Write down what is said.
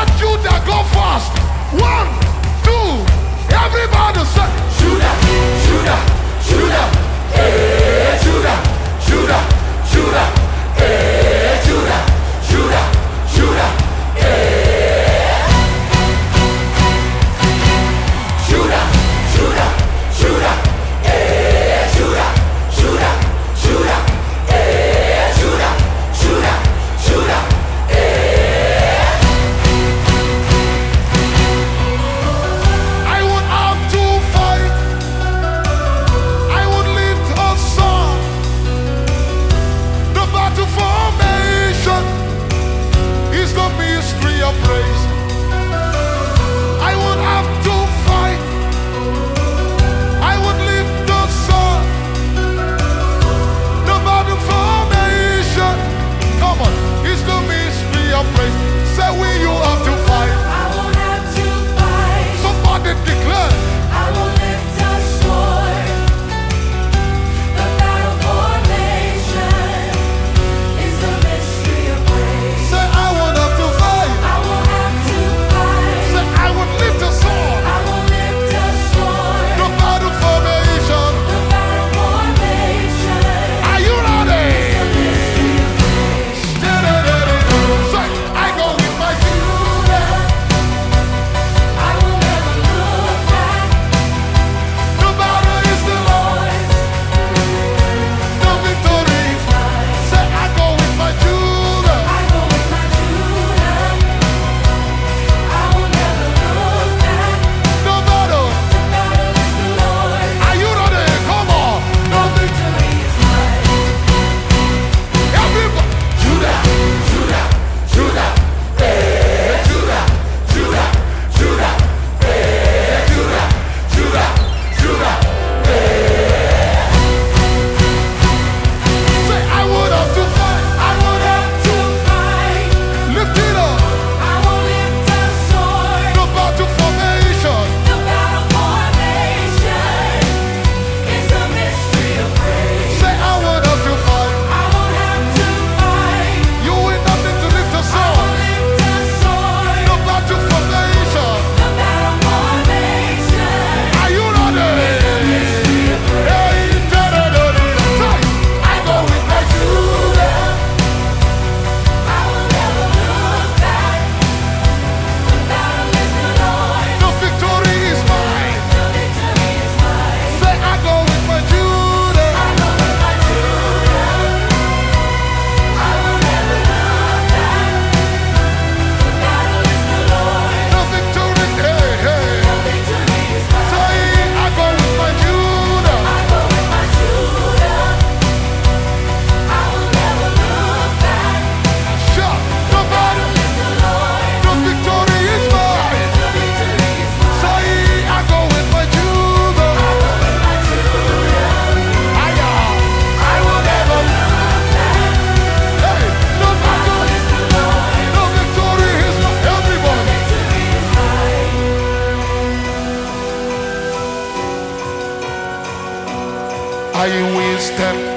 want Judah go fast. 1, 2, everybody say Judah, Judah, Judah, Judah, Judah, Judah, Judah, Judah, Judah, Judah, Judah, Judah, Judah, Judah, Judah, Judah, Judah, Judah. I would have to fight. I would lift a song. The battle formation is the mystery of praise. I would have to fight. I would lift the song. The battle formation, come on, is the mystery of praise. Say we you have to fight. I won't have to fight. Somebody declare. I will lift a sword. The battle formation is the mystery of praise. Say I would have to fight. I will have to fight. Say I would lift a sword. I will lift a sword. The battle formation. The battle formation Are you ready? is the mystery of praise. Say I go with my Judah. I will never look back. The battle is the Lord's. The victory is mine. Say I go with my Judah. I go with my Judah. I will never look back. The battle. The battle is the Lord's. Are you ready? Come on. The victory is mine. Everybody. Judah, Judah, Judah, Judah, Judah, Judah, Judah, Judah, Judah. Say I would have to fight. I will have to fight. Lift it up. I will lift a sword. The battle formation. The battle formation is a mystery of praise. Say I would have to fight. I will have to fight. You will not need to lift a I sword. will lift a sword. The battle formation. The battle formation Are you ready? Hey, da-da-da-da. Say, I go with my Judah. I will never look back. The battle is the Lord. the victory is mine. The victory is mine. Say I go with my Judah. I go with my Judah. I will never look back. The battle is the Lord. The victory, hey, hey. The victory is mine. Say I go with my Judah. I go with my Judah. I will never look back. Shout, the battle, The battle is the Lord. the victory is mine. The victory is mine. Say I go with my Judah. I go with my Judah. I will never. Hey, the battle, Is the Lord. the victory is mine. Everybody. Victory is mine. I will step